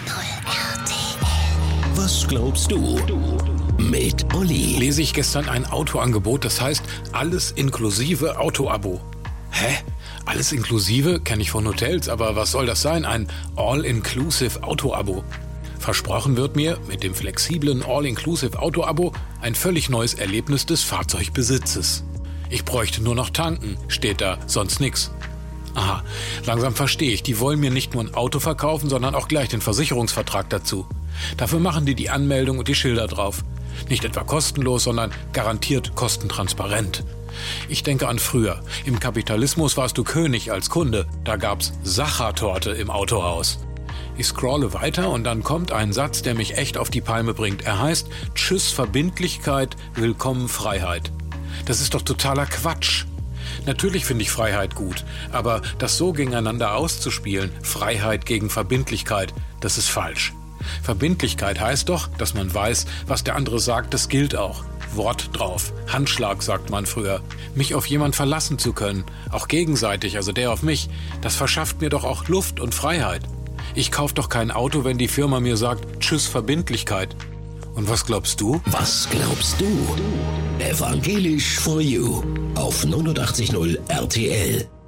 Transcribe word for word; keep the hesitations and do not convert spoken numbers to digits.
R T L. Was glaubst du? Mit Olli. Lese ich gestern ein Autoangebot, das heißt alles inklusive Autoabo. Hä? Alles inklusive? Kenne ich von Hotels, aber was soll das sein? Ein All-Inclusive Autoabo. Versprochen wird mir mit dem flexiblen All-Inclusive Autoabo ein völlig neues Erlebnis des Fahrzeugbesitzes. Ich bräuchte nur noch tanken, steht da, sonst nix. Aha, langsam verstehe ich, die wollen mir nicht nur ein Auto verkaufen, sondern auch gleich den Versicherungsvertrag dazu. Dafür machen die die Anmeldung und die Schilder drauf. Nicht etwa kostenlos, sondern garantiert kostentransparent. Ich denke an früher. Im Kapitalismus warst du König als Kunde. Da gab's Sachertorte im Autohaus. Ich scrolle weiter und dann kommt ein Satz, der mich echt auf die Palme bringt. Er heißt: Tschüss Verbindlichkeit, willkommen Freiheit. Das ist doch totaler Quatsch. Natürlich finde ich Freiheit gut, aber das so gegeneinander auszuspielen, Freiheit gegen Verbindlichkeit, das ist falsch. Verbindlichkeit heißt doch, dass man weiß, was der andere sagt, das gilt auch. Wort drauf. Handschlag, sagt man früher. Mich auf jemand verlassen zu können, auch gegenseitig, also der auf mich, das verschafft mir doch auch Luft und Freiheit. Ich kaufe doch kein Auto, wenn die Firma mir sagt, tschüss Verbindlichkeit. Und was glaubst du? Was glaubst du? Evangelisch for You auf neunundachtzig Komma null R T L.